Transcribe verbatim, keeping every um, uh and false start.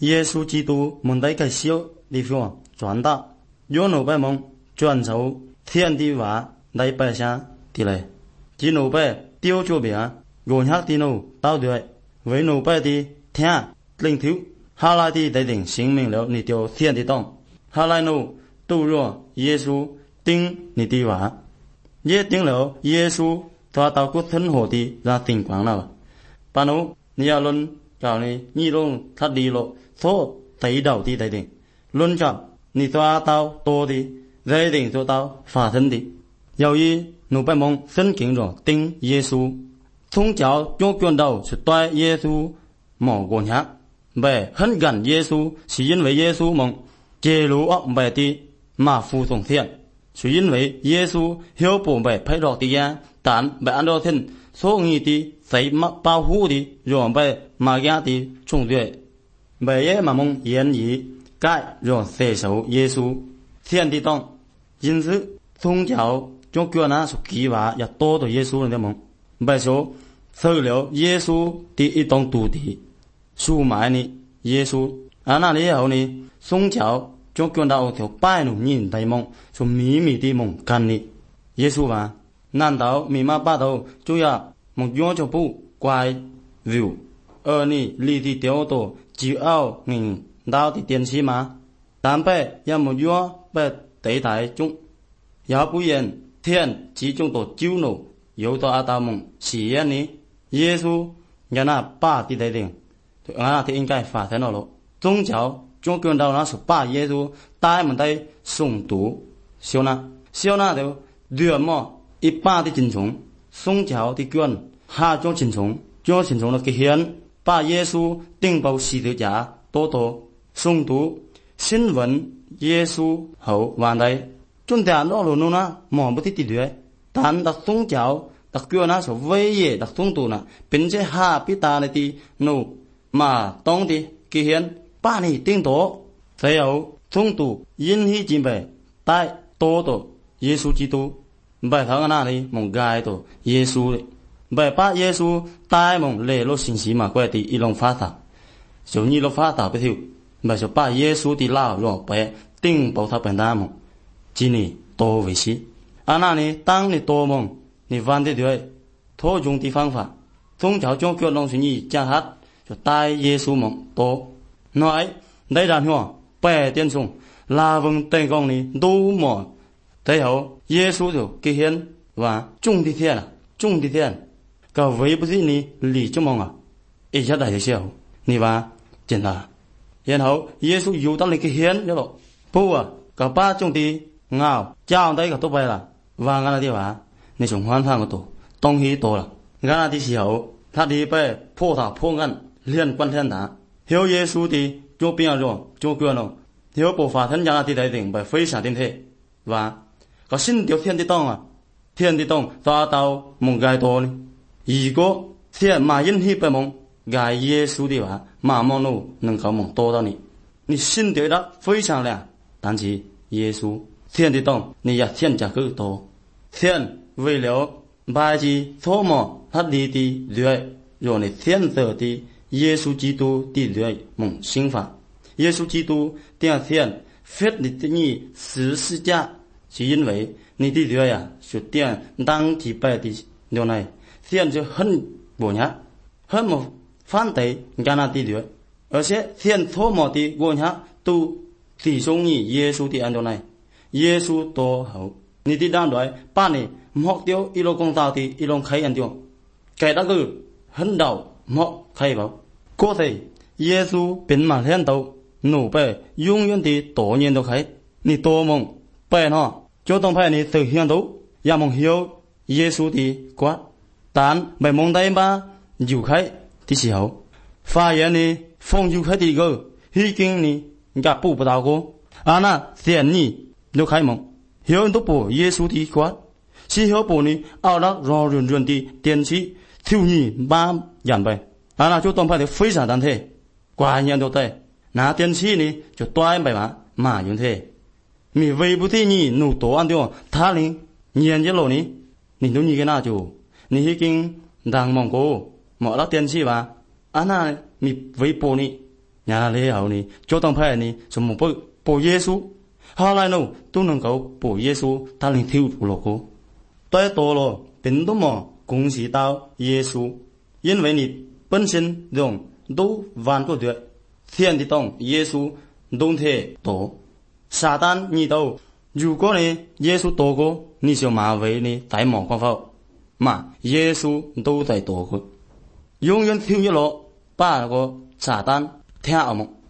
耶稣基督蒙在个小地方传达，有老百蒙传授天地话来百姓的来，只老百丢做别，我下的路到对，为老百的听领头，下来的得定生命了，你就天地当，下来路都若耶稣定你的话，也定了耶稣他到过生活的那情况了，把路你要论搞你你弄他离了。số thấy đầu thì thấy định luôn chọn ni toa tao to đi dây định cho tao phá thân đi yêu y nụ bài mong sân kính rồi tin Giêsu thông giáo cho quyền đầu sự toa Giêsu mỏ quần hát về hân gần Giêsu chỉ因为 Giêsu mong chế lũ ốc về đi mà phù tổng thiện chỉ因为 Giêsu hiếu bổ về phải đọc đi ra tán về ăn đô thân số nghi đi thấy mắc bao hú đi rồi về mà ra đi trung tuyệt về mà mong yên ý cái rồi sẽ xấu Giêsu thiên địa tông因此宗教就叫那属基话要多到耶稣的梦为说受了耶稣的一种土地出卖呢耶稣啊那里后呢宗教就叫那条拜农人的梦说秘密的梦干呢耶稣话难道密码把头就要梦约就不怪 view ở ni li thì tiêu tổ chịu ao nghìn đau thì tiền sĩ mà tám bè ya một vua bè tế thái chúng ya bù yên thiên chỉ chúng tổ chiếu nổ yếu tổ a ta mong chỉ yên ni Giêsu nhà na ba thì đại điện thì anh thì应该 phá thế nào lo宗教chúng quyền đầu nó số ba Giêsu tai mình đây sùng tú siêu na siêu na đều đưa mò ít ba thì chính chúng宗教thì quyền hai trong chính chúng trong chính chúng là cái hiến把耶稣钉到十字架多多诵讀新聞耶穌後完來中間落路呢冇不的地點但特宗教特叫那所威嚴特誦讀呢並且下必大的地路嘛當地既然把你釘到最後誦讀引起準備帶多多耶穌基督拜頭那裡冇蓋到耶穌的bởi ba Giêsu tai mong lệ lô sinh sĩ mà quay thì ilong phát thảo, giống như lô phát thảo bị thiêu, bởi số ba Giêsu thì lao rồi bởi tinh bảo thảo bản đa mong, chỉ ni tô về sĩ, anh này tăng ni tô mong, ni văn thế đấy, thô dùng thì phương pháp, thông giáo trong kiểu long sinh nhi cha hát, cho tai Giêsu mong tô, nói đây đàn hoa, bè tiên sung, là vâng tên công ni đủ mỏ, thấy hậu Giêsu rồi kỳ hiến và trung thì thiên à, trung thì thiên. Cả với bác sĩ này lý cho mong à, ít nhất là thế sao? Nhi ba, chân là, hiện hậu Giêsu yêu ta lấy cái hiến đó lộ, bố à, cả ba trong tí ngào, chào đây cả tốt vậy là, và ngã đi ba, này chúng hoàn thành cái tổ, tông hí tổ là, ngã đi xí hậu,他đi về破塔破案liên quan thiên đá, hiểu Giêsu thì cho biến rồi, cho quyền rồi, hiểu bộ phạt thiên gia thì đại định bởi非常thiên thế, và có xin điều thiên địa tông à, thiên địa tông ta tao mong gai tổ này. 如果天马因希不蒙爱耶稣的话，马蒙路能够蒙多到你，你心对的非常亮，但是耶稣天的动，你也天价更多。天为了拜祭托莫他离的律，让你天得的耶稣基督的律蒙心法。耶稣基督第二天发你的你十字架，是因为你的律呀是点当祭拜的牛奶。 thiên就很不nhã很một phản đối cái nào đi được, ở且thiên thô một đi vô nhã tu thì sống như Giêsu thì anh chỗ này Giêsu to hậu,你đi đang nói ba này mục tiêu ilo công tạo thì ilo khai anh chỗ, cái đó cứ很đầu mục khai vào, có thể Giêsu biến mà hiện đầu nụ bè 永远的多年都开，你多梦bè nó cho tông phải你thực hiện đấu, ya mong hiểu Giêsu thì quá. Tán bởi mong đây ba dù khai thì xí hậu phát hiện ni phong dù khai thì gơ hy kinh ni gặp bù bà đào cô à na thiện ni nếu khai mong hiểu tốt bù Giêsu thì quá xí hiểu bù ni ao đắc rò rườn rườn thì tiền sĩ thiêu nhì ba dàn bày à na chú tông phải được非常单thể quả nhiên đâu tệ ná tiền sĩ ni cho toai bày mà mà như thế mì vây bù thì nhì nụ tổ ăn tiêu thá linh nhiên nhất lộ ni ni đúng như cái nào chú ni hi kinh đang mong cô mọi là tiền chi ba anh à mi với bố ni nhà là lễ hậu ni cho tông phải ni cho một bộ bộ Giêsu后来呢都能够bộ Giêsu他能跳出了个对多了并不么恭喜到耶稣因为你本身用都完不对天的动耶稣都贴多撒旦你都如果呢耶稣多过你就马为呢大忙光否嘛耶稣都在多过永远跳一落把那个撒旦听耳目